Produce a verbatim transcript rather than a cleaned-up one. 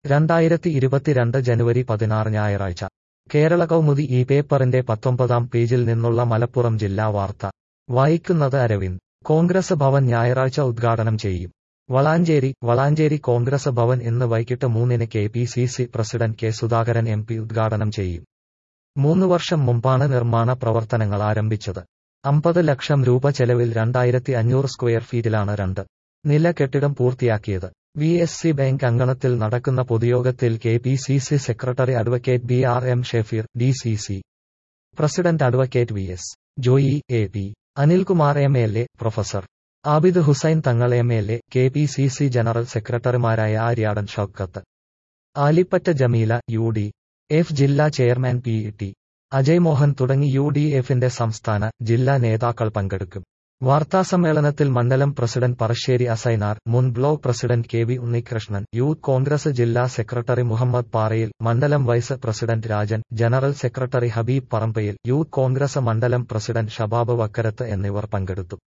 രണ്ടായിരത്തി ഇരുപത്തിരണ്ട് ജനുവരി പതിനാറ് ഞായറാഴ്ച കേരള കൗമുദി ഈ പേപ്പറിന്റെ പത്തൊമ്പതാം പേജിൽ നിന്നുള്ള മലപ്പുറം ജില്ലാ വാർത്ത വായിക്കുന്നത് അരവിന്ദ്. കോൺഗ്രസ് ഭവൻ ഞായറാഴ്ച ഉദ്ഘാടനം ചെയ്യും. വളാഞ്ചേരി വളാഞ്ചേരി കോൺഗ്രസ് ഭവൻ ഇന്ന് വൈകിട്ട് മൂന്നിന് K P C C president K Sudhakaran M P ഉദ്ഘാടനം ചെയ്യും. മൂന്ന് വർഷം മുമ്പാണ് നിർമ്മാണ പ്രവർത്തനങ്ങൾ ആരംഭിച്ചത്. അമ്പത് ലക്ഷം രൂപ ചെലവിൽ രണ്ടായിരത്തി അഞ്ഞൂറ് സ്ക്വയർ ഫീറ്റിലാണ് രണ്ട് നില കെട്ടിടം പൂർത്തിയാക്കിയത്. വി എസ് സി ബാങ്ക് അങ്കണത്തിൽ നടക്കുന്ന പൊതുയോഗത്തിൽ K P C C secretary advocate B R M Shefeer, D C C president advocate V S Joy, A P Anilkumar M L A, professor Abid Hussain Thangal M L A, K P C C general സെക്രട്ടറിമാരായ Aryadan Shoukath, Alippatta Jameela, U D F ജില്ലാ chairman P T Ajay Mohan തുടങ്ങി U D എഫിന്റെ സംസ്ഥാന, ജില്ലാ നേതാക്കൾ പങ്കെടുക്കും. വാർത്താസമ്മേളനത്തിൽ മണ്ഡലം പ്രസിഡന്റ് പറശ്ശേരി അസൈനാർ, മുൻ block president K V Unnikrishnan, youth Congress ജില്ലാ സെക്രട്ടറി മുഹമ്മദ് പാറയിൽ, മണ്ഡലം vice president Rajan, general secretary Habeeb Parambayil, youth Congress മണ്ഡലം പ്രസിഡന്റ് ഷബാബ് വക്കരത്ത് എന്നിവർ പങ്കെടുത്തു.